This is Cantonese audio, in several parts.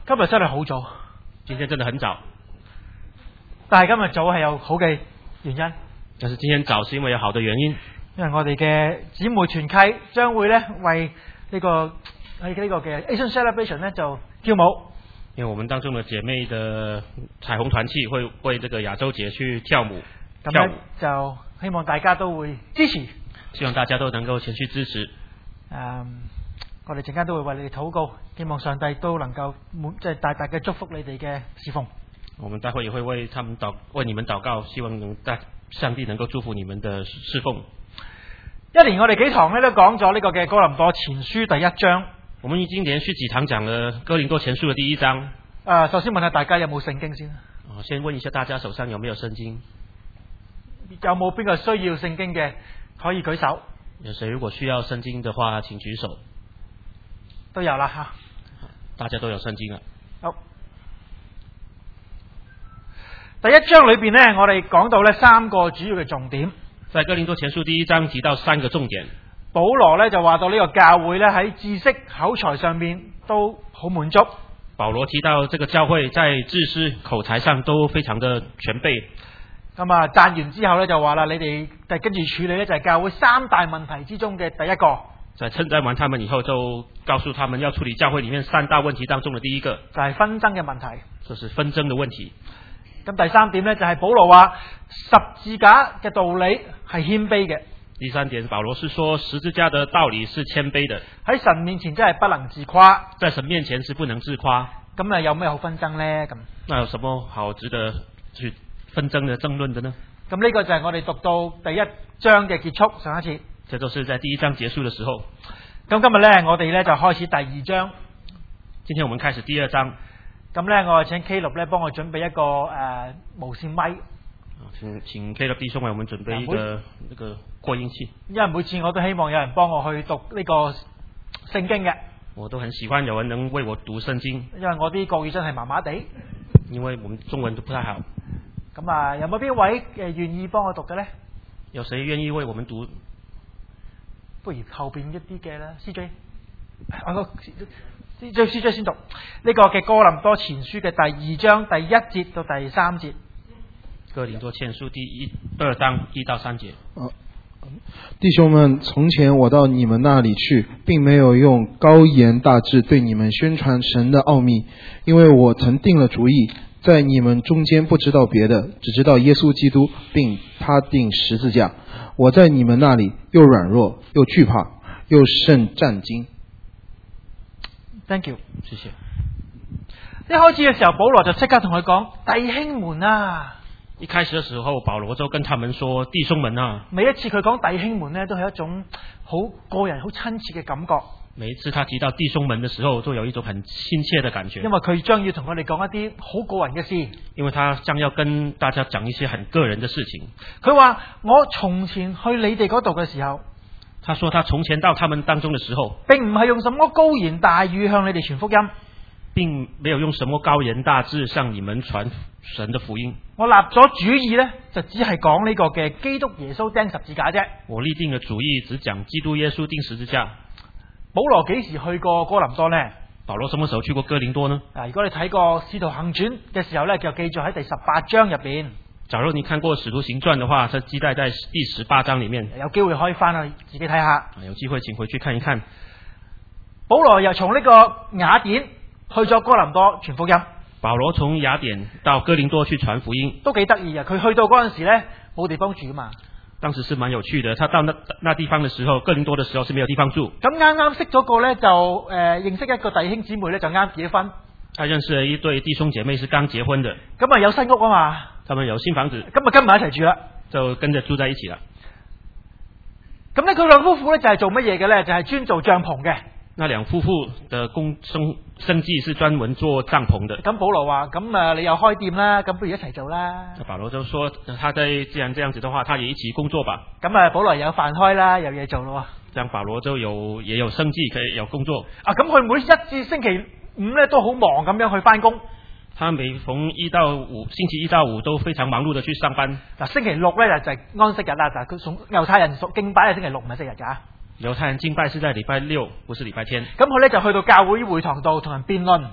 今日真係好早， 今天真的很早， 但係今日早係有好嘅原因， 但是今天早是因為有好的原因， 因為我哋嘅姊妹團契將會咧為呢個嘅 Asian Celebration 咧就跳舞。 因為我們當中的姐妹的彩虹團契會為這個亞洲節去跳舞， 咁咧就希望大家都會支持， 希望大家都能夠前去支持。 我哋陣間都會為你哋禱告，希望上帝都能夠即係大大嘅祝福你哋嘅侍奉。 我們待會也會為你們禱告，希望上帝能夠祝福你們的侍奉。 一連我哋幾堂咧都講咗呢個嘅哥林多前書第一章。 我們已經連續幾堂講了哥林多前書的第一章。 首先問下大家有冇聖經先？ 先問一下大家手上有沒有聖經？ 有冇邊個需要聖經嘅可以舉手？ 有誰如果需要聖經的話，請舉手。 都有啦吓， 大家都有聖經啊。 好，第一章裏邊呢，我哋講到呢三個主要嘅重點。 在哥林多前書第一章提到三個重點。 保羅呢就話到呢個教會呢喺知識口才上面都好滿足。 保羅提到這個教會在知識口才上都非常的全備。 咁啊讚完之後呢就話啦，你哋跟住處理呢就係教會三大問題之中嘅第一個。 在稱讚完他們以後，就告訴他們要處理教會裏面三大問題當中的第一個， 就係紛爭嘅問題。 就是紛爭的問題。 咁第三點呢，就係保羅話十字架嘅道理係謙卑嘅。 第三點，保羅是說十字架的道理是謙卑的， 喺神面前真係不能自誇。 在神面前是不能自誇。 咁啊有咩好紛爭呢？咁那有什麼好值得去紛爭的爭論的呢？ 咁呢個就係我哋讀到第一章嘅結束。上一次這都是在第一章結束的時候。 咁今日呢，我哋呢就開始第二章。 今天我們開始第二章。 咁呢，我請 K 六呢幫我準備一個無線咪。 請 K 六弟兄為我們準備一個那個擴音器。 因為每次我都希望有人幫我去讀呢個聖經嘅。我都很喜歡有人能為我讀聖經。 因為我啲國語真係麻麻地。 因為我們中文都不太好。 咁啊，有冇邊位願意幫我讀嘅呢？ 有誰願意為我們讀？ 不如後邊一啲嘅啦 ，CJ， CJ 先讀呢個嘅哥林多前書嘅第二章第一節到第三節。 哥林多前書第二章1到3節。 弟兄們，從前我到你們那裡去，並沒有用高言大志對你們宣傳神的奧秘，因為我曾定了主意，在你們中間不知道別的，只知道耶穌基督，並他釘十字架。我在你們那裡又軟弱，又懼怕，又甚戰驚。 Thank you， 謝謝。 一開始嘅時候，保羅就即刻同佢講：弟兄們啊！ 一開始嘅時候，保羅就跟他們說：弟兄們啊！ 每一次佢講弟兄們呢，都係一種好個人、好親切嘅感覺。 每一次他提到弟兄們的時候，都有一種很親切的感覺。 因為佢將要同我哋講一啲好個人嘅事。 因為他將要跟大家講一些很個人的事情。 佢話：我從前去你哋嗰度嘅時候， 他說他從前到他們當中的時候， 並唔係用什麼高言大語向你哋傳福音， 並沒有用什麼高言大志向你們傳神的福音。 我立咗主意呢，就只係講呢個嘅基督耶穌釘十字架啫。 我立定嘅主意只講基督耶穌釘十字架。 保羅幾時去過哥林多呢？ 保羅什麼時候去過哥林多呢？ 如果你睇過《使徒行傳》嘅時候呢，就記載喺第18章入邊。 假如你看過《使徒行傳》的話，它記載在第18章裡面。 有機會可以翻去自己睇下。 有機會請回去看一看。 保羅又從呢個雅典去咗哥林多傳福音。 保羅從雅典到哥林多去傳福音，都幾得意啊！佢去到嗰陣時呢，冇地方住嘛。 當時是蠻有趣的，他到那地方的時候，哥林多的時候是沒有地方住。 咁啱啱識咗個呢，就認識一個弟兄姊妹呢，就啱結婚。 他認識了一對弟兄姐妹是剛結婚的。 咁啊有新屋啊嘛。 他們有新房子。 咁啊跟埋一齊住啦。 就跟着住在一起啦。 咁呢佢兩夫婦呢，就係做乜嘢嘅呢？就係專做帳篷嘅。 那兩夫婦的生計是專門做帳篷的。 咁保羅話：咁你又開店啦，咁不如一齊做啦。 保羅就說：既然這樣子的話，他也一起工作吧。 咁保羅有飯開啦，有嘢做咯。 這樣保羅就也有生計，可以有工作。 咁佢每一至星期五呢，都好忙咁樣去翻工。 他每逢星期一到五都非常忙碌的去上班。 星期六呢，就係安息日啦，就係猶太人敬拜係星期六唔係星期日㗎。 猶太人敬拜是在禮拜六，不是禮拜天。 咁佢呢，就去到教會會堂度同人辯論。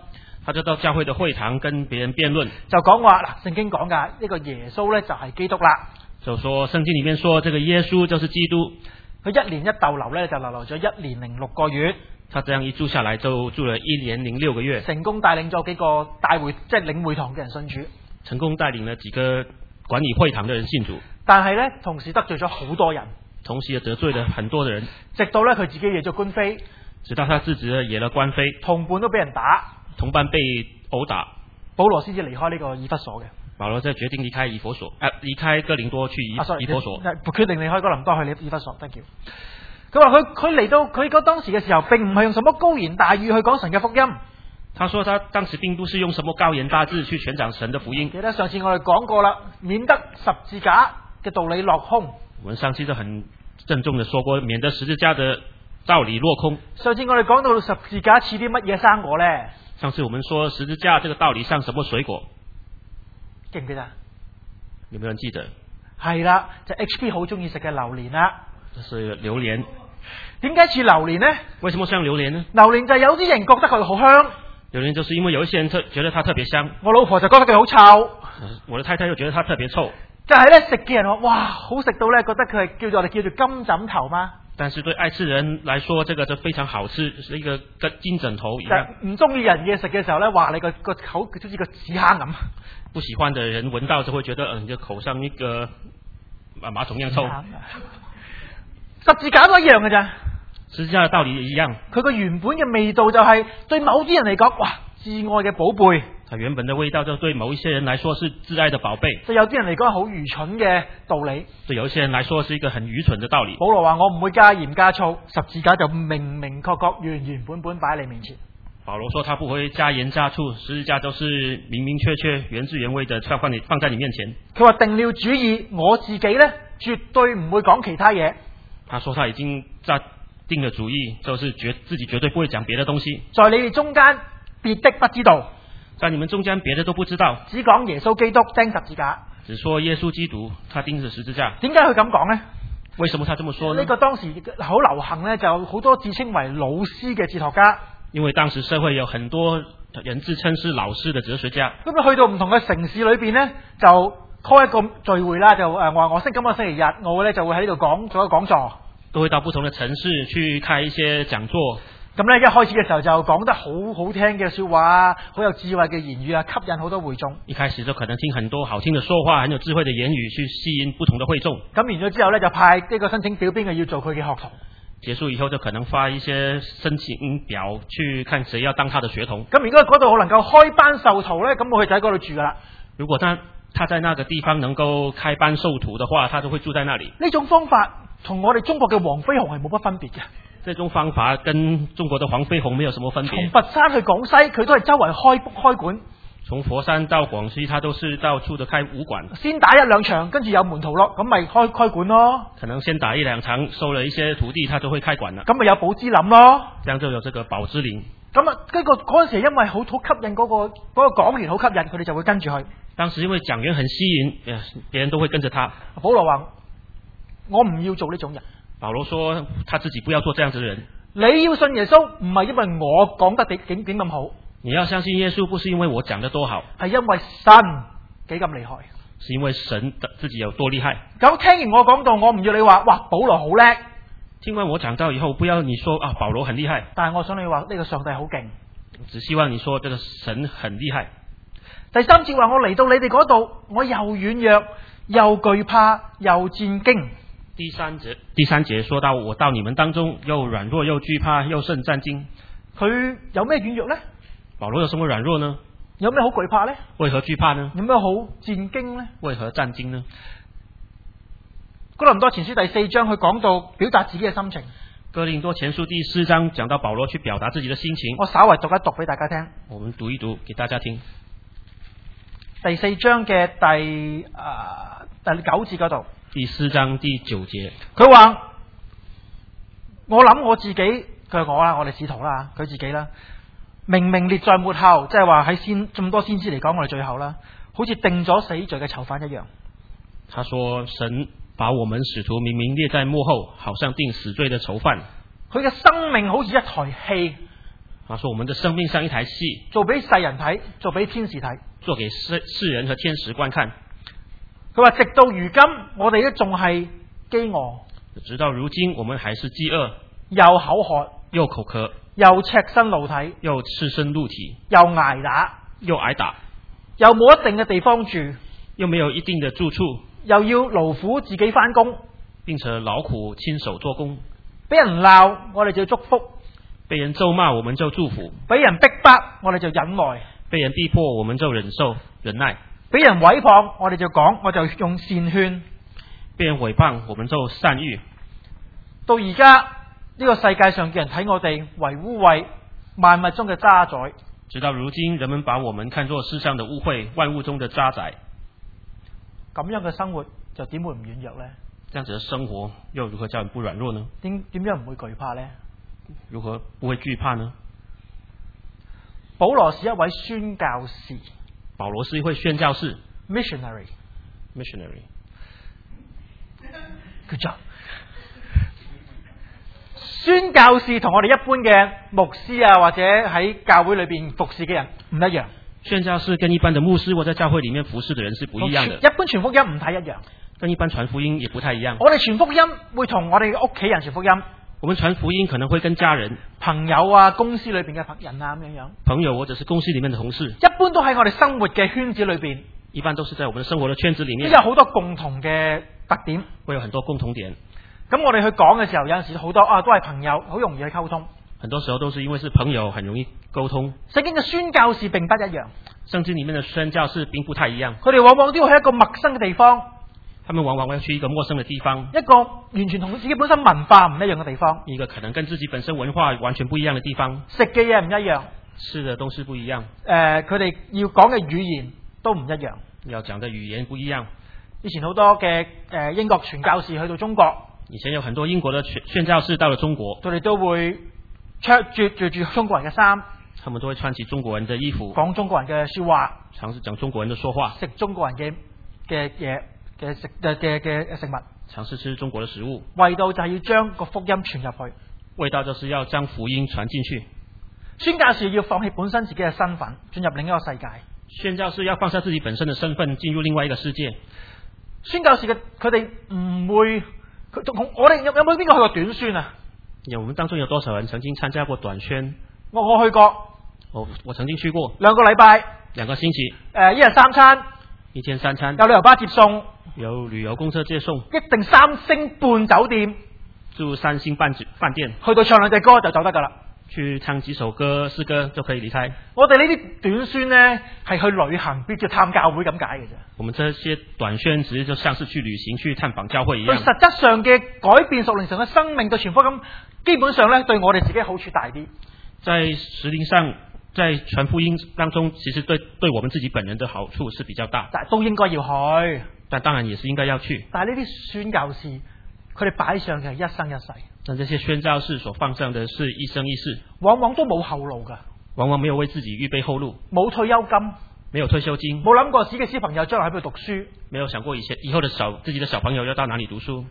他就到教會的會堂跟別人辯論， 就講話嗱，聖經講㗎呢個耶穌咧就係基督啦。 就說聖經裡面說這個耶穌就是基督。 佢一年一逗留咧就留咗1年0.6個月。 他這樣一住下來就住了1年0.6個月， 成功帶領咗幾個大會即係領會堂嘅人信主， 成功帶領了幾個管理會堂的人信主。 但係咧同時得罪咗好多人， 同時也得罪了很多的人， 直到咧佢自己惹咗官非， 直到他自己惹了官非， 同伴都俾人打， 同伴被毆打， 保羅先至離開呢個以弗所嘅。 保羅就決定離開以弗所，離開哥林多去以弗所， 決定離開哥林多去以弗所。Thank you。佢話佢嚟到佢嗰當時嘅時候，並唔係用什麼高言大語去講神嘅福音。 他說他當時並不是用什麼高言大志去傳講神的福音。 記得上次我哋講過啦，免得十字架嘅道理落空。 我們上次就很鄭重地說過，免得十字架的道理落空。 上次我哋講到十字架似啲乜嘢生果呢？ 上次我們說十字架這個道理像什麼水果？ 記唔記得？ 有沒有人記得？ 係啦，就 HP 好中意食嘅榴蓮啦。 是榴蓮。 點解似榴蓮呢？ 為什麼像榴蓮呢？ 榴蓮就係有啲人覺得佢好香。 榴蓮就是因為有一些人覺得它特別香。 我老婆就覺得佢好臭。 我的太太又覺得它特別臭。 就係咧食嘅人話，哇，好食到咧，覺得佢係我哋叫做金枕頭嗎？ 但是對愛吃人來說，這個就非常好吃，是一個跟金枕頭一樣。 唔中意人嘅食嘅時候咧，話你個口好似個屎坑咁。 不喜歡的人聞到就會覺得，你嘅口上一個馬桶一樣臭。十字架都一樣嘅咋？十字架嘅道理一樣。佢個原本嘅味道就係對某啲人嚟講，哇，至愛嘅寶貝。它原本的味道就對某一些人來說是至愛的寶貝。對有啲人嚟講係好愚蠢嘅道理。對有一些人來說是一個很愚蠢的道理。保羅話我唔會加鹽加醋，十字架就明明確確原原本本擺喺你面前。保羅說他不會加鹽加醋，十字架都是明明確確原汁原味的放在你面前。佢話定了主意，我自己呢絕對唔會講其他嘢。他說他已經定了主意，就是自己絕對不會講別的東西。在你哋中間，別的不知道。在你們中間，別的都不知道。只講耶穌基督釘十字架。只說耶穌基督，他釘着十字架。點解佢咁講呢？為什麼他這麼說呢？呢個當時好流行呢，就好多自稱為老師嘅哲學家。因為當時社會有很多人自稱是老師的哲學家。咁啊，去到唔同嘅城市裏邊呢，就開一個聚會啦，就話我今個星期日我咧就會喺呢度做一個講座。都會到不同的城市去開一些講座。咁咧一開始嘅時候就講得好好聽嘅說話，好有智慧嘅言語啊，吸引好多會眾。一開始就可能聽很多好聽的說話，很有智慧的言語去吸引不同的會眾。咁完咗之後咧，就派呢個申請表邊個要做佢嘅學徒。結束以後就可能發一些申請表去看誰要當他的學童。咁如果嗰度能夠開班授徒咧，咁我就喺嗰度住噶啦。如果他在那個地方能夠開班授徒的話，他就會住在那裡。呢種方法同我哋中國嘅黃飛鴻係冇乜分別嘅。這種方法跟中國的黃飛鴻沒有什麼分別。從佛山去廣西，佢都係周圍開館。從佛山到廣西，他都是到處都開武館。先打一兩場，跟住有門徒咯，咁咪開館咯。可能先打一兩場，收了一些徒弟，他就會開館啦。咁咪有寶芝林咯。這樣就有這個寶芝林。咁啊，嗰陣時因為好吸引嗰個講員好吸引，佢哋就會跟住去。當時因為講員很吸引，別人都會跟着他。保羅話：我唔要做呢種人。保羅說他自己不要做這樣子的人。你要信耶穌，唔係因為我講得點咁好。你要相信耶穌，不是因為我講得多好，係因為神幾咁厲害。是因為神自己有多厲害。咁聽完我講到，我唔要你話，哇，保羅好叻。聽完我講到以後，不要你說啊，保羅很厲害。但係我想你話呢個上帝好勁。只希望你說這個神很厲害。第三節話我嚟到你哋嗰度，我又軟弱，又懼怕，又戰驚。第三節說到我到你們當中，又軟弱又懼怕又甚戰驚。佢有咩軟弱呢？保羅有什麼軟弱呢？有咩好懼怕呢？為何懼怕呢？有咩好戰驚呢？為何戰驚呢？哥林多前書第4章佢講到表達自己嘅心情。哥林多前書第4章講到保羅去表達自己的心情。我稍微讀一讀俾大家聽。我們讀一讀給大家聽。第4章嘅第9節嗰度。第4章第9節，佢話我諗我自己，佢係我啦，我哋使徒啦，佢自己啦，明明列在末後，即係話喺咁多先知嚟講，我哋最後啦，好似定咗死罪嘅囚犯一樣。他說神把我們使徒明明列在末後，好像定死罪的囚犯。佢嘅生命好似一台戲， 他說我們的生命像一台戲， 做俾世人睇，做俾天使睇， 做給世人和天使觀看。 佢話直到如今，我哋都仲係飢餓， 直到如今我們還是飢餓， 又口渴， 又口渴， 又赤身露體， 又赤身露體， 又捱打， 又挨打， 又冇一定嘅地方住， 又沒有一定的住處， 又要勞苦自己返工， 並且勞苦親手做工， 俾人鬧我哋就祝福， 被人咒罵我們就祝福， 俾人逼迫我哋就忍耐， 被人逼迫我們就忍受忍耐， 俾人毀謗我哋就講，我就用善勸， 被人毀謗我們就善諭。 到而家呢個世界上嘅人睇我哋為污穢，萬物中嘅渣滓。 直到如今，人們把我們看作世上的污穢，萬物中的渣滓。 咁樣嘅生活就點會唔軟弱呢？ 這樣子的生活又如何叫人不軟弱呢？ 點樣唔會懼怕呢？ 如何不會懼怕呢？ 保羅是一位宣教士。 保羅是一位宣教士。 Missionary。Good job。宣教士同我哋一般嘅牧師啊，或者喺教會裏邊服侍嘅人唔一樣。 宣教士跟一般的牧師或者在教會裏面服侍的人是不一樣的。 一般傳福音唔太一樣。 跟一般傳福音也不太一樣。 我哋傳福音會同我哋嘅屋企人傳福音。 我們傳福音可能會跟家人、 朋友啊、公司裏邊嘅人啊咁樣。 朋友或者是公司裏面的同事。 一般都喺我哋生活嘅圈子裏邊。 一般都是在我們的生活的圈子裏面。 都有好多共同嘅特點。 會有很多共同點。 咁我哋去講嘅時候，有陣時好多都係朋友，好容易去溝通。 很多時候都是因為是朋友，很容易溝通。 聖經嘅宣教士並不一樣。 聖經裏面的宣教士並不太一樣。 佢哋往往都要去一個陌生嘅地方。 他們往往要去一個陌生的地方， 一個完全同自己本身文化唔一樣嘅地方， 一個可能跟自己本身文化完全不一樣的地方， 食嘅嘢唔一樣， 吃的東西不一樣， 佢哋要講嘅語言都唔一樣， 要講的語言不一樣。 以前好多嘅英國傳教士去到中國， 以前有很多英國的宣教士到了中國， 佢哋都會着住中國人嘅衫， 他們都會穿起中國人的衣服， 講中國人嘅說話， 嘗試講中國人的說話， 食中國人嘅嘢嘅食物， 嘗試吃中國的食物， 為到就係要將個福音傳入去， 為到就是要將福音傳進去。 宣教士要放棄本身自己嘅身份，進入另一個世界。 宣教士要放下自己本身的身份，進入另外一個世界。 宣教士嘅佢哋唔會，我哋有冇邊個去過短宣啊？ 我們當中有多少人曾經參加過短宣？ 我去過， 我曾經去過 2個禮拜 ，2個星期， 一日3餐， 一天3餐， 有旅遊巴接送， 有旅遊公車接送， 一定3星半酒店， 住3星半飯店， 去到唱2隻歌就走得噶啦， 去唱幾首歌詩歌就可以離開。 我哋呢啲短宣呢係去旅行，必叫探教會咁解嘅啫。 我們這些短宣只是就像是去旅行去探訪教會一樣。 對實質上嘅改變屬靈上嘅生命對傳福音，基本上呢對我哋自己好處大啲。 在實靈上，在傳福音當中，其實對我們自己本人的好處是比較大。 但都應該要去， 但當然也是應該要去。 但係呢啲宣教士，佢哋擺上嘅係一生一世。 但這些宣教士所放上的是一生一世， 往往都冇後路㗎， 往往沒有為自己預備後路， 冇退休金， 沒有退休金， 冇諗過自己嘅小朋友將來喺邊度讀書， 沒有想過以後的自己的小朋友要到哪裡讀書。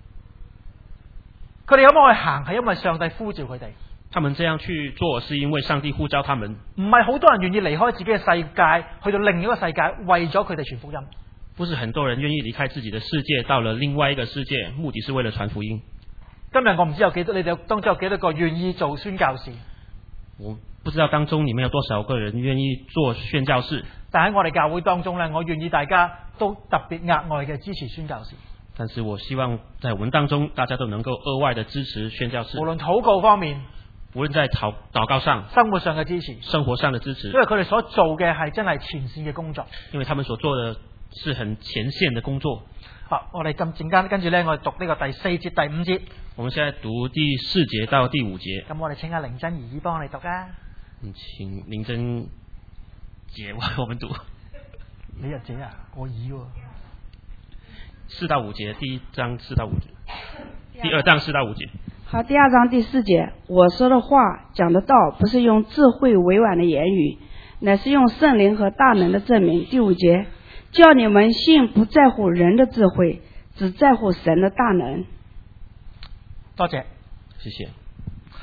佢哋有冇去行係因為上帝呼召佢哋。 他們這樣去做是因為上帝呼召他們。 唔係好多人願意離開自己嘅世界，去到另一個世界，為咗佢哋傳福音。 不是很多人願意離開自己的世界，到了另外一個世界，目的是為了傳福音。 今日我唔知有幾多，你哋當中有幾多個願意做宣教士？ 我不知道當中你們有多少個人願意做宣教士。 但喺我哋教會當中呢，我願意大家都特別額外嘅支持宣教士。 但是我希望在我們當中，大家都能夠額外的支持宣教士。 無論禱告方面， 無論在禱告上， 生活上嘅支持， 生活上的支持， 因為佢哋所做嘅係真係前線嘅工作。 因為他們所做的是很前線的工作。 好，我哋咁陣間跟住呢，我哋讀呢個第4節、第5節。 我們現在讀第4節到第5節。 咁我哋請阿凌珍姨幫我哋讀啊。 請凌珍姐為我們讀。 你係姐啊？我姨喎。 4到5節，第1章4到5節，第2章4到5節。 好，第2章第4節，我說的話講的道，不是用智慧委婉的言語，乃是用聖靈和大能的證明。第5節，叫你們信不在乎人的智慧，只在乎神的大能。 多謝， 謝謝。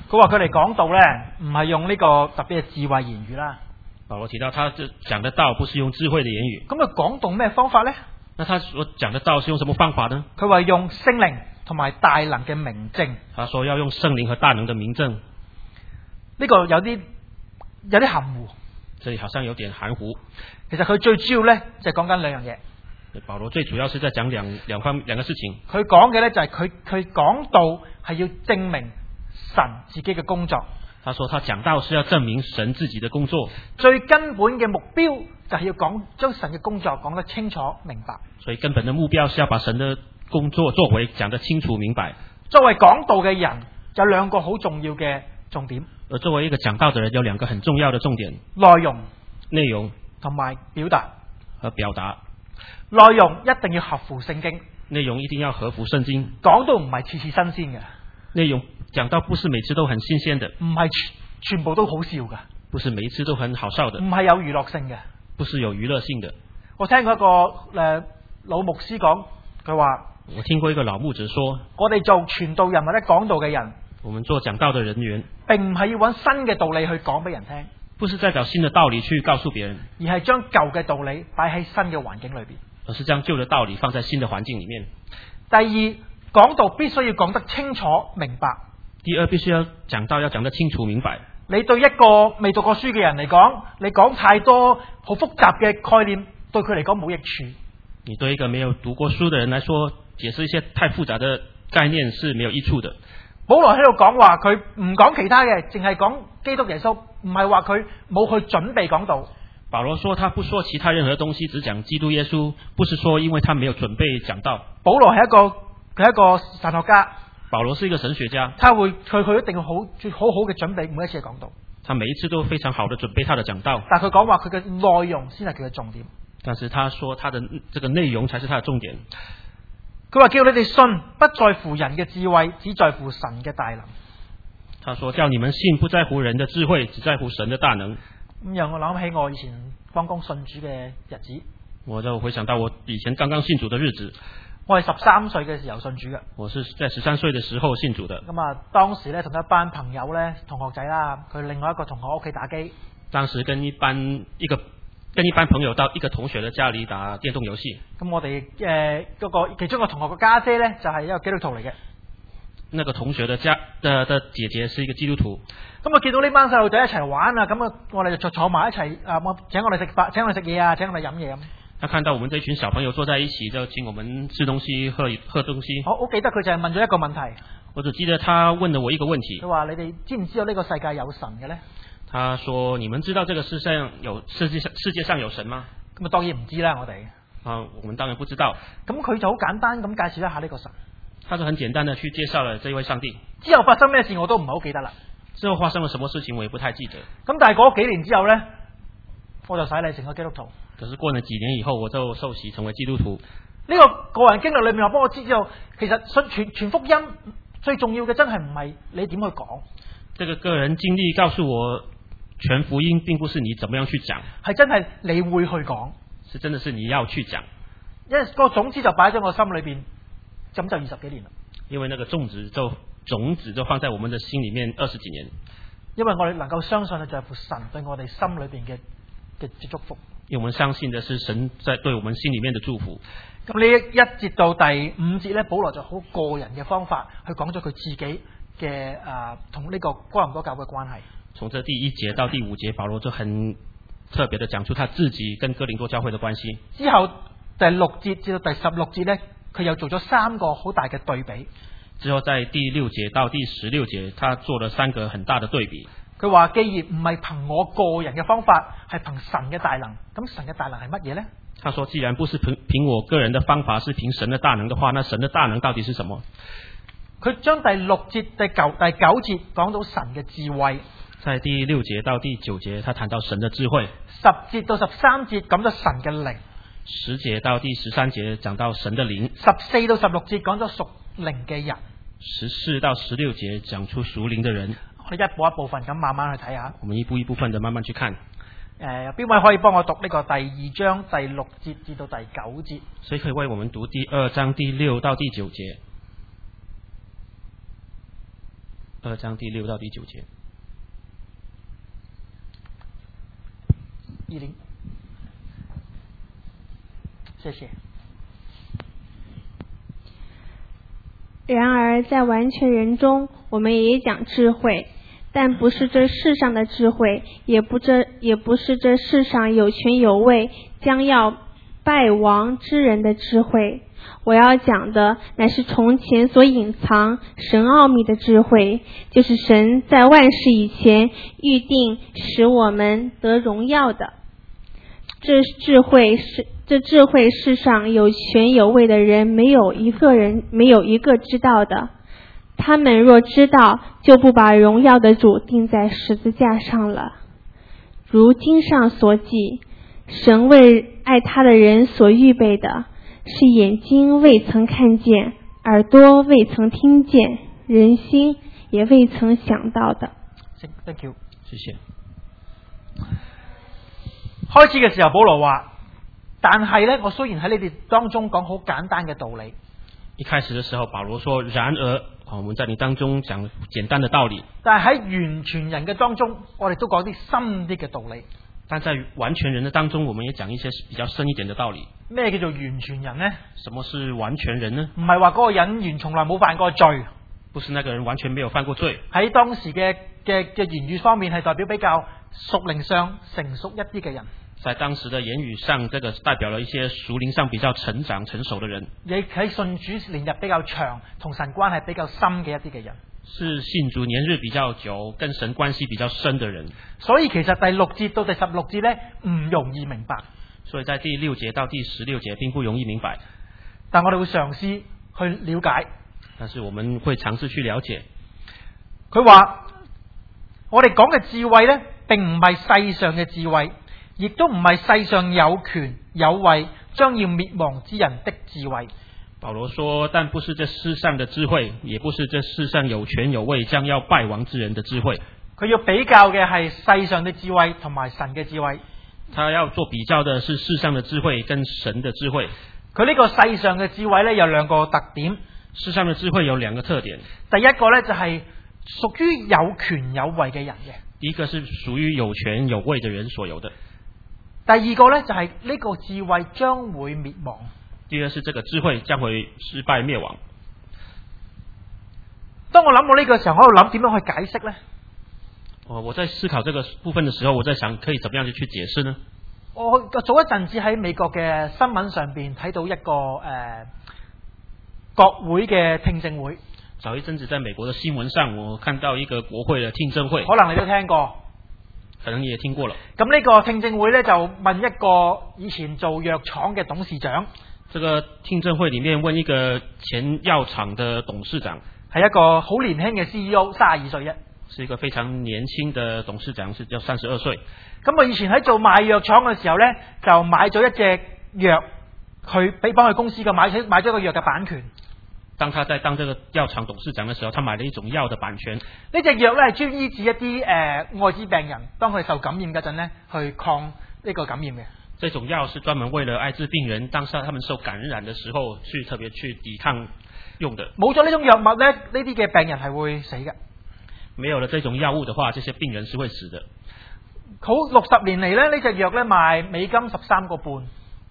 佢話佢哋講道咧，唔係用呢個特別嘅智慧言語啦。 保羅提到他講的道不是用智慧的言語。 咁佢講道咩方法咧？ 那他所講的道是用什麼方法呢？ 佢話用聖靈同埋大能嘅明證。 他說要用聖靈和大能的明證。 呢個有啲含糊。 這裡好像有點含糊。 其實佢最主要咧就係講緊兩樣嘢。 保羅最主要是在講兩個事情。 佢講嘅咧就係佢講道係要證明神自己嘅工作。 他說他講道是要證明神自己的工作。 最根本嘅目標就係要將神嘅工作講得清楚明白。 所以根本的目標是要把神的工作作為講得清楚明白。 作為講道嘅人有兩個好重要嘅重點。 而作為一個講道的人有兩個很重要的重點。內容同埋表達。 和表達。 內容一定要合乎聖經。 內容一定要合乎聖經。 講道唔係次次新鮮嘅。 內容講道不是每次都很新鮮的。 唔係全部都好笑嘅。 不是每一次都很好笑的。 唔係有娛樂性嘅。 不是有娛樂性的。 我聽過一個老牧師講，佢話： 我聽過一個老牧者說， 我哋做傳道人或者講道嘅人， 我們做講道的人員， 並唔係要揾新嘅道理去講俾人聽， 不是在找新的道理去告訴別人， 而係將舊嘅道理擺喺新嘅環境裏邊， 而是將舊的道理放在新的環境裡面。 第二，講道必須要講得清楚明白。 第二，必須要講道要講得清楚明白。 你對一個未讀過書嘅人嚟講，你講太多好複雜嘅概念，對佢嚟講冇益處。 你對一個沒有讀過書的人來說，解釋一些太複雜的概念是沒有益處的。 保羅喺度講話，佢唔講其他嘅，淨係講基督耶穌，唔係話佢冇去準備講道。 保羅說他不說其他任何東西，只講基督耶穌，不是說因為他沒有準備講道。 保羅係一個神學家。 保羅是一個神學家， 佢一定要好好嘅準備每一次嘅講道。 他每一次都非常好的準備他的講道。 但佢講話佢嘅內容先係佢嘅重點。 但是他說他的這個內容才是他的重點。 佢話叫你哋信，不在乎人嘅智慧，只在乎神嘅大能。 他說叫你們信，不在乎人的智慧，只在乎神的大能。 咁讓我諗起我以前剛剛信主嘅日子。 我就回想到我以前剛剛信主的日子。 我係13歲嘅時候信主嘅。 我是在13歲的時候信主的。 咁當時咧同一班朋友咧，同學仔啦，佢另外一個同學屋企打機。當時跟一班朋友到一個同學的家裏打電動遊戲。 咁我哋其中一個同學嘅家姐咧就係一個基督徒嚟嘅。 那個同學的姐姐是一個基督徒。 咁我見到呢班細路仔一齊玩啊，咁我哋就坐埋一齊請我哋食飯，請我哋食嘢啊，請我哋飲嘢咁。 他看到我們這群小朋友坐在一起，就請我們吃東西、喝東西。 我記得佢就係問咗一個問題。 我就記得他問了我一個問題。 佢話：你哋知唔知道呢個世界有神嘅呢？ 他說：你們知道這個世界上有神嗎？ 咁當然唔知啦，我哋。 我們當然不知道。 咁佢就好簡單咁介紹一下呢個神。 他就很簡單的去介紹了這位上帝。 之後發生咩事我都唔係好記得啦。 之後發生了什麼事情我也不太記得。 咁但係過咗幾年之後呢，我就洗禮成個基督徒。 可是過了幾年以後，我就受洗成為基督徒。 呢個個人經歷裏面，我幫我知之後，其實傳福音最重要嘅真係唔係你點去講。 這個個人經歷告訴我，傳福音並不是你怎麼樣去講， 係真係你會去講， 是真的是你要去講。 因為個種子就擺喺我心裏邊，咁就20幾年啦。 因為那個種子就放在我們的心裡面20幾年。 因為我哋能夠相信嘅就係神對我哋心裏邊嘅祝福。 因為我們相信的是神在對我們心裡面的祝福。 咁呢一節到第5節咧，保羅就好個人嘅方法去講咗佢自己嘅同呢個哥林多教會嘅關係。 從這第1節到第5節，保羅就很特別的講出他自己跟哥林多教會的關係。之後第6節至到第16節咧，佢又做咗3個好大嘅對比。 之後在第6節到第16節，他做了3個很大的對比。 佢話：既然唔係憑我個人嘅方法，係憑神嘅大能。咁神嘅大能係乜嘢呢？ 他說：既然不是憑我個人的方法，是憑神的大能的話，那神的大能到底是什麼？ 佢將第6節、第9節講到神嘅智慧。 在第6節到第9節，他談到神的智慧。 10節到13節講咗神嘅靈。 10節到第13節講到神的靈。 14到16節講咗屬靈嘅人。 14到16節講出屬靈的人。 我哋一部分咁慢慢去睇下。 我們一部分的慢慢去看。 邊位可以幫我讀呢個第2章第6節至到第9節？ 誰可以為我們讀第2章第6到第9節？ 2章第6到第9節。 20，謝謝。 然而在完全人中，我们也讲智慧，但不是这世上的智慧，也不是这世上有权有位将要败亡之人的智慧。我要讲的乃是从前所隐藏神奥秘的智慧，就是神在万事以前预定使我们得荣耀的。这智慧世上有权有位的人没有一个知道的。他们若知道，就不把荣耀的主钉在十字架上了。如经上所记，神为爱他的人所预备的，是眼睛未曾看见，耳朵未曾听见，人心也未曾想到的。 Thank you， 謝謝。 開始嘅時候，保羅話：但係呢，我雖然喺你哋當中講好簡單嘅道理。 一開始嘅時候，保羅說：然而，我們在你當中講簡單的道理。 但係喺完全人嘅當中，我哋都講啲深啲嘅道理。 但在完全人的當中，我們也講一些比較深一點的道理。 咩叫做完全人呢？ 什麼是完全人呢？ 唔係話嗰個人從來冇犯過罪， 不是那個人完全沒有犯過罪。 喺當時嘅言語方面係代表比較屬靈上成熟一啲嘅人。 在當時的言語上，這個代表了一些屬靈上比較成熟的人。 亦喺信主年日比較長，同神關係比較深嘅一啲嘅人。 是信主年日比較久，跟神關係比較深的人。 所以其實第6節到第16節呢，唔容易明白。 所以在第6節到第16節並不容易明白。 但我哋會嘗試去了解。 但是我們會嘗試去了解。 佢話我哋講嘅智慧呢，並唔係世上嘅智慧，亦都唔係世上有權有位將要滅亡之人的智慧。 保羅說，但不是這世上的智慧，也不是這世上有權有位將要敗亡之人的智慧。 佢要比較嘅係世上嘅智慧同埋神嘅智慧。 他要做比較的是世上的智慧跟神的智慧。 佢呢個世上嘅智慧呢，有2個特點。 世上的智慧有2個特點。 第一個呢，就係屬於有權有位嘅人嘅。 第一個是屬於有權有位的人所有的。 第二個呢，就係呢個智慧將會滅亡。 第二是這個智慧將會失敗滅亡。 當我諗到呢個時候，我喺度諗點樣去解釋呢？ 我在思考這個部分的時候，我在想可以怎麼樣去解釋呢？ 我早一陣子喺美國嘅新聞上邊睇到一個國會嘅聽證會。 早一陣子在美國的新聞上，我看到一個國會的聽證會。 可能你都聽過。 可能你也聽過了。 咁呢個聽證會呢，就問一個以前做藥廠嘅董事長。 這個聽證會裡面問一個前藥廠的董事長， 係一個好年輕嘅 CEO， 32歲啫。 是一個非常年輕的董事長，是叫32歲。 咁我以前喺做賣藥廠嘅時候呢，就買咗一隻藥，去幫佢公司嘅買咗個藥嘅版權。 當他在當這個藥廠董事長的時候，他買了一種藥的版權。 呢隻藥呢，係專醫治一啲艾滋病人，當佢受感染嗰陣呢，去抗呢個感染嘅。 這種藥是專門為了艾滋病人，當時他們受感染的時候，去特別去抵抗用的。 冇咗呢種藥物呢，呢啲嘅病人係會死嘅。 沒有了這種藥物的話，這些病人是會死的。 好，60年嚟呢，呢隻藥呢賣美金13個半。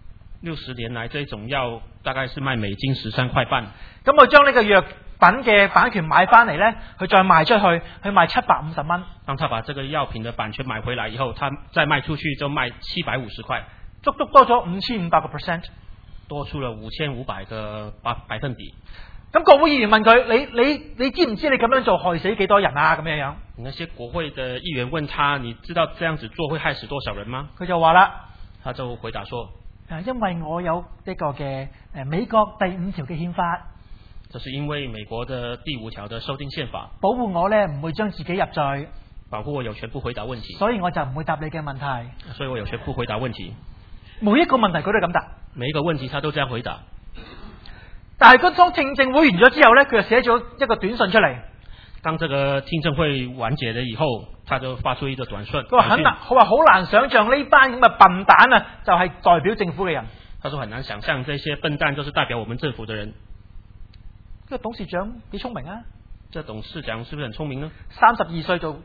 60年來，這種藥大概是賣美金13塊半。 咁我將呢個藥品嘅版權買翻嚟呢，佢再賣出去，佢賣750蚊。 當他把這個藥品的版權買回來以後，他再賣出去就賣750塊， 足足多咗5500%， 多出了5500個百分比。 咁國會議員問佢：你知唔知你咁樣做害死幾多人啊？咁樣樣。 那些國會的議員問他：你知道這樣子做會害死多少人嗎？ 佢就話啦， 他就回答說： 因為我有呢個嘅美國第5條嘅憲法。 就是因為美國的第5條的修訂憲法， 保護我呢唔會將自己入罪， 保護我有權不回答問題， 所以我就唔會答你嘅問題。 所以我有權不回答問題。 每一個問題佢都咁答， 每一個問題他都這樣回答。 但係當聽證會完咗之後呢，佢就寫咗一個短信出嚟。 當這個聽證會完結了以後，他就發出一個短信。 佢話好難想象呢班咁嘅笨蛋啊，就係代表政府嘅人。 他說很難想象這些笨蛋就是代表我們政府的人。 呢個董事長幾聰明啊！ 這董事長是不是很聰明呢 ？32歲做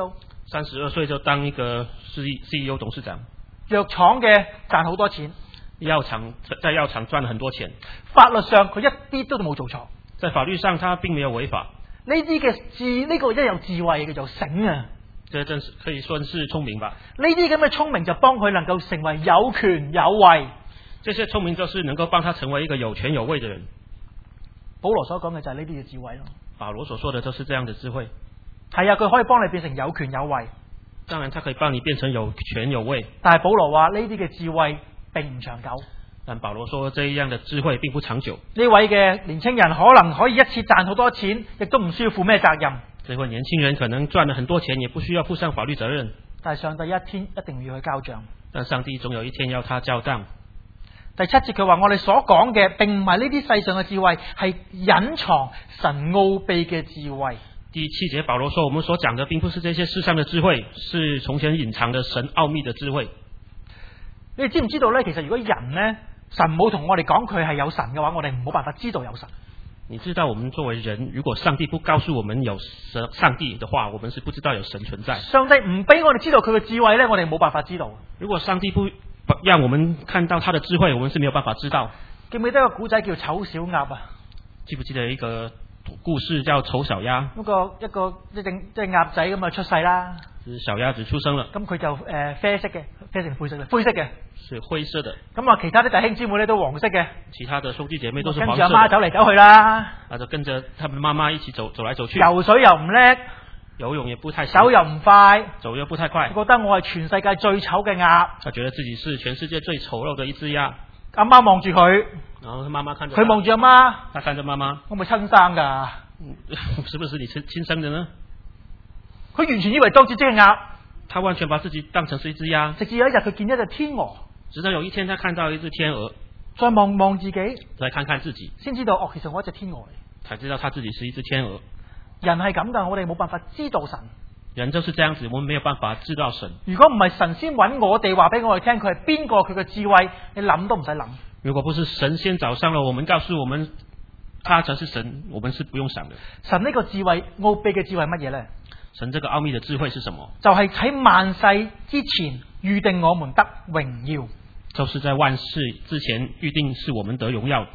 CEO，32 歲就當一個 CEO 董事長。 藥廠嘅賺好多錢， 在藥廠賺了很多錢。 法律上佢一啲都冇做錯， 在法律上他並沒有違法。 呢啲嘅呢個一有智慧嘅叫做醒啊！ 這真是可以算是聰明吧？ 呢啲咁嘅聰明就幫佢能夠成為有權有位。 這些聰明就是能夠幫他成為一個有權有位的人。 保羅所講嘅就係呢啲嘅智慧咯。 保羅所說的就是這樣的智慧。 係啊，佢可以幫你變成有權有位。 當然，他可以幫你變成有權有位。 但係保羅話呢啲嘅智慧並唔長久。 但保羅說這樣的智慧並不長久。 呢位嘅年輕人可能可以一次賺好多錢，亦都唔需要負咩責任。 這位年輕人可能賺了很多錢，也不需要負上法律責任。 但係上帝一天一定要去交賬。 但上帝總有一天要他交賬。 第7節佢話我哋所講嘅並唔係呢啲世上嘅智慧，係隱藏神奧秘嘅智慧。 第7節保羅說我們所講的並不是這些世上的智慧，是從前隱藏的神奧秘的智慧。 你哋知唔知道呢？其實如果人呢，神冇同我哋講佢係有神嘅話，我哋冇辦法知道有神。 你知道我們作為人，如果上帝不告訴我們有上帝的話，我們是不知道有神存在。 上帝唔俾我哋知道佢嘅智慧呢，我哋冇辦法知道。 如果上帝不讓我們看到他的智慧，我們是沒有辦法知道。 記唔記得一個古仔叫醜小鴨啊？ 記不記得一個故事叫醜小鴨？ 一隻鴨仔咁啊出世啦。 小鴨子出生了。咁佢就啡色嘅，啡成灰色嘅，灰色嘅。是灰色的。 咁啊，其他啲弟兄姊妹咧都黃色嘅。 其他的兄弟姐妹都是黃色的。 跟住阿媽走嚟走去啦。 就跟着他們媽媽一起走來走去。 游水又唔叻， 游泳也不太行， 手又唔快， 走又不太快。 覺得我係全世界最醜嘅鴨。 他覺得自己是全世界最醜陋的一隻鴨。 阿媽望住佢， 然後媽媽看着佢望住阿媽， 他看着媽媽， 我咪親生噶？ 是不是你親生的呢？ 佢完全以為當住隻鴨。 他完全把自己當成是一隻鴨。 直至有一日佢見一隻天鵝。 直到有一天他看到一隻天鵝， 再望望自己， 再看看自己，先知道哦，其實我係一隻天鵝嚟。 才知道他自己是一隻天鵝。 人係咁噶，我哋冇辦法知道神。 人就是這樣子，我們沒有辦法知道神。 如果唔係神先揾我哋話俾我哋聽佢係邊個，佢嘅智慧，你諗都唔使諗。 如果不是神先找上了我們，告訴我們他才是神，我們是不用想的。 神呢個智慧奧秘嘅智慧乜嘢呢？ 神這個奧秘的智慧是什麼？ 就係喺萬世之前預定我們得榮耀。 就是在萬世之前預定是我們得榮耀。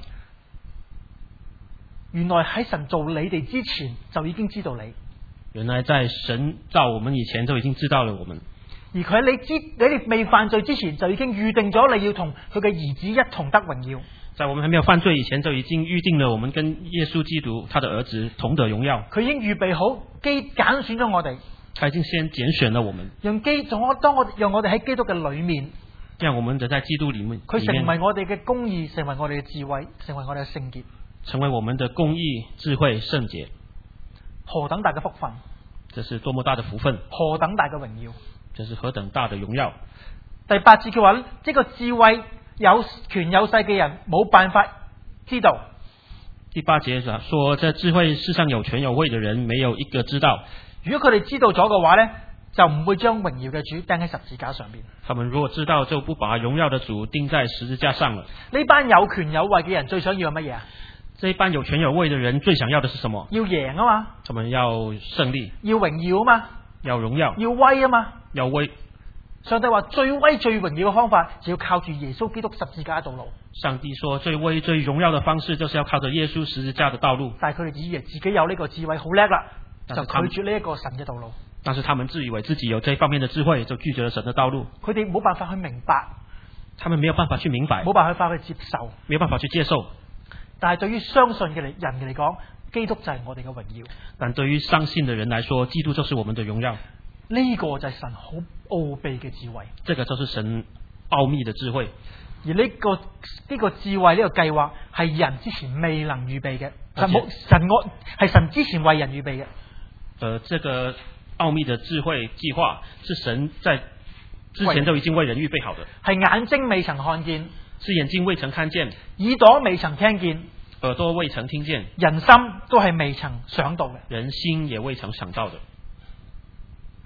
原來喺神造你哋之前就已經知道你。 原來在神造我們以前就已經知道了我們。 而佢喺你哋未犯罪之前就已經預定咗你要同佢嘅兒子一同得榮耀。 在我們還沒有犯罪以前就已經預定了我們跟耶穌基督他的兒子同得榮耀。 佢已經預備好揀選咗我哋。 他已經先揀選了我們。讓我哋喺基督嘅裏面。 讓我們在基督裏面。 佢成為我哋嘅公義，成為我哋嘅智慧，成為我哋嘅聖潔。 成為我們的公義、智慧、聖潔。 何等大嘅福分！ 這是多麼大的福分！ 何等大嘅榮耀！ 這是何等大的榮耀！ 第8節佢話呢個智慧有權有勢嘅人冇辦法知道。 第8節說，這智慧世上有權有位的人沒有一個知道。 如果佢哋知道咗嘅話呢，就唔會將榮耀嘅主釘喺十字架上邊。 他們如果知道，就不把榮耀的主釘在十字架上了。 呢班有權有位嘅人最想要係乜嘢啊？ 這一班有權有位的人最想要的是什麼？ 要贏啊嘛！ 他們要勝利， 要榮耀啊嘛！ 要榮耀， 要威啊嘛！ 要威。 上帝話最威最榮耀嘅方法，就要靠住耶穌基督十字架嘅道路。 上帝說最威最榮耀的方式，就是要靠着耶穌十字架的道路。 但係佢哋以為自己有呢個智慧好叻啦，就拒絕呢一個神嘅道路。 但是他們自以為自己有這方面的智慧，就拒絕了神的道路。 佢哋冇辦法去明白， 他們沒有辦法去明白， 冇辦法去接受， 沒有辦法去接受。 但係對於相信嘅人嚟講，基督就係我哋嘅榮耀。 但對於相信的人來說，基督就是我們的榮耀。 呢個就係神好奧秘嘅智慧。 這個就是神奧秘的智慧。 而呢個智慧呢個計劃係人之前未能預備嘅，係神之前為人預備嘅。 這個奧秘的智慧計劃是神在之前就已經為人預備好的。 係眼睛未曾看見， 是眼睛未曾看見， 耳朵未曾聽見， 耳朵未曾聽見， 人心都係未曾想到嘅， 人心也未曾想到的。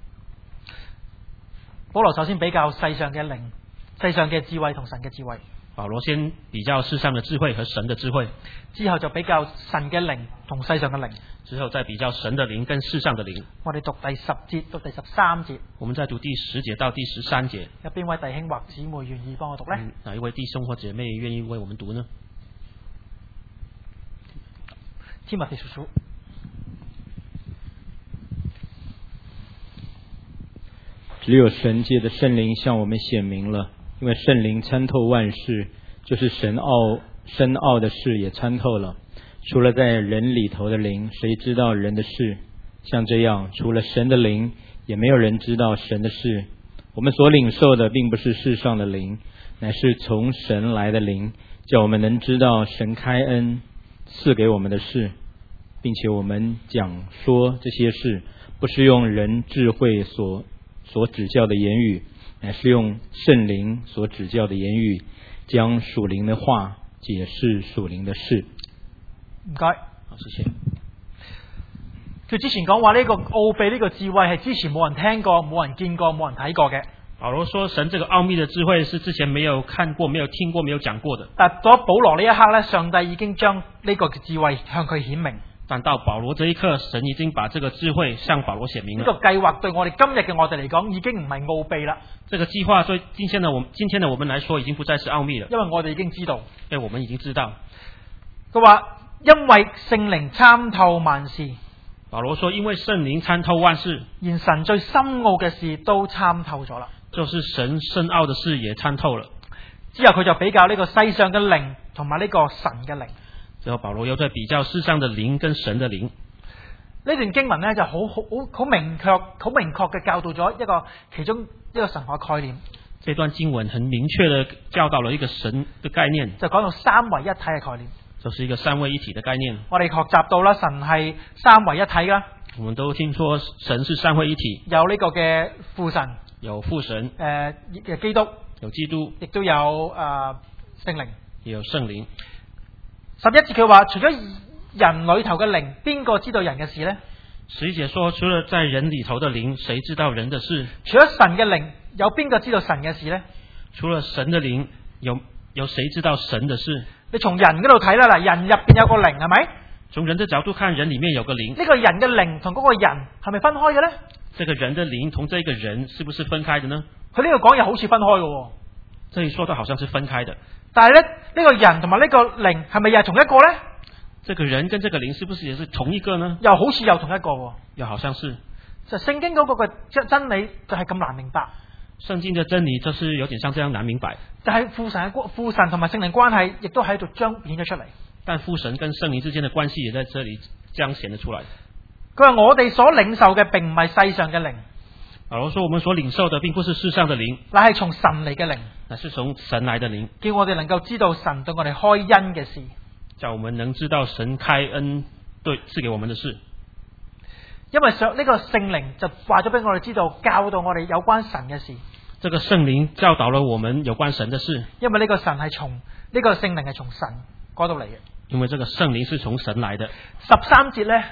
保羅首先比較世上嘅靈、世上嘅智慧同神嘅智慧。 保羅先比較世上的智慧和神的智慧， 之後就比較神嘅靈同世上嘅靈， 之後再比較神的靈跟世上的靈。 我哋讀第10節到第13節。 我們再讀第10節到第13節。 有邊位弟兄或姊妹願意幫我讀呢？ 哪一位弟兄或姐妹願意為我們讀呢？ 天麥地叔叔。 只有神借的聖靈向我們顯明了，因為聖靈參透萬事，就是神深奧的事也參透了。除了在人裏頭的靈，誰知道人的事？像這樣，除了神的靈，也沒有人知道神的事。我們所領受的並不是世上的靈，乃是從神來的靈，叫我們能知道神開恩賜給我們的事，並且我們講說這些事，不是用人智慧所指教的言語，乃是用聖靈所指教的言語，將屬靈的話解釋屬靈的事。 唔該， 好，謝謝。 佢之前講話呢個奧秘呢個智慧係之前冇人聽過、冇人見過、冇人睇過嘅。 保羅說神這個奧秘的智慧是之前沒有看過、沒有聽過、沒有講過的。 但到咗保羅呢一刻呢，上帝已經將呢個智慧向佢顯明。 但到保羅這一刻，神已經把這個智慧向保羅顯明了。 呢個計劃對我哋今日嘅我哋嚟講，已經唔係奧秘啦。 這個計劃對今天的我們來說，已經不再是奧秘了。 因為我哋已經知道。 因為我們已經知道。 佢話因為聖靈參透萬事。 保羅說因為聖靈參透萬事， 連神最深奧嘅事都參透咗啦。 就是神深奧的事也參透了。 之後佢就比較呢個世上嘅靈同埋呢個神嘅靈。 之後保羅又在比較世上的靈跟神的靈。 呢段經文呢就好明確嘅教導咗其中一個神學概念。 這段經文很明確的教導了一個神的概念， 就講到三位一體嘅概念。 就是一個三位一體的概念。 我哋學習到啦，神係三位一體噶。 我們都聽說神是三位一體， 有呢個嘅父神， 有父神， 基督， 有基督， 亦都有聖靈， 也有聖靈。 11節佢話，除咗人裏頭嘅靈，邊個知道人嘅事呢 ？11節說，除了在人裏頭的靈，誰知道人的事？ 除咗神嘅靈，有邊個知道神嘅事呢？ 除了神的靈，有誰知道神的事？ 你從人嗰度睇啦，嗱，人入邊有個靈係咪？ 從人的角度看，人裏面有個靈。 呢個人嘅靈同嗰個人係咪分開嘅呢？ 這個人的靈同這個人是不是分開的呢？ 佢呢度講嘢好似分開嘅。 這裡說的好像是分開的。 但係咧，呢個人同埋呢個靈係咪又係同一個呢？ 這個人跟這個靈是不是也是同一個呢？ 又好似又同一個。 又好像是。 就聖經嗰個嘅真理就係咁難明白。 聖經的真理就是有點像這樣難明白。 就係父神同埋聖靈關係，亦都喺度彰顯咗出嚟。 但父神跟聖靈之間的關係也在這裡彰顯得出來。 佢話我哋所領受嘅並唔係世上嘅靈。 保羅說我們所領受的並不是世上的靈， 乃係從神嚟嘅靈。 乃是從神來的靈， 叫我哋能夠知道神對我哋開恩嘅事。 叫我們能知道神開恩對賜給我們的事。 因為呢個聖靈就話咗俾我哋知道，教導我哋有關神嘅事。 這個聖靈教導了我們有關神的事。 因為呢個聖靈係從神嗰度嚟嘅。 因為這個聖靈是從神來的。 13節呢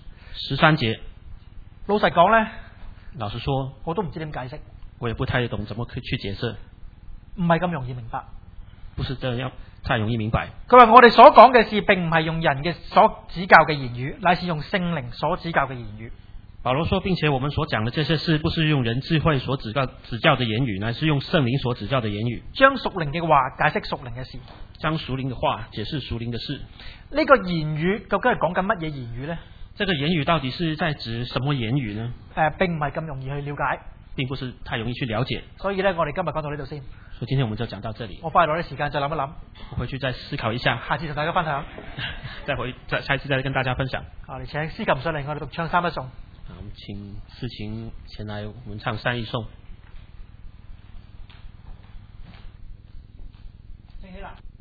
？13節， 老實講呢， 老實說， 我都唔知點解釋。 我也不太懂怎麼去解釋。 唔係咁容易明白。 不是這樣太容易明白。 佢話我哋所講嘅事並唔係用人嘅所指教嘅言語，乃是用聖靈所指教嘅言語。 保羅說，並且我們所講的這些事，不是用人智慧所指教的言語，乃是用聖靈所指教的言語。 將屬靈嘅話解釋屬靈嘅事。 將屬靈的話解釋屬靈的事。 呢個言語究竟係講緊乜嘢言語呢？ 這個言語到底是在指什麼言語呢？ 並唔係咁容易去了解， 並不是太容易去了解。 所以呢，我哋今日講到呢度先。 所以今天我們就講到這裡。 我翻去攞啲時間再諗一諗， 我回去再思考一下， 下次同大家分享。 下一次再跟大家分享。 我哋請司琴上嚟，我哋讀唱三一頌。 我們請司琴前來，我們唱三一頌。 升起啦！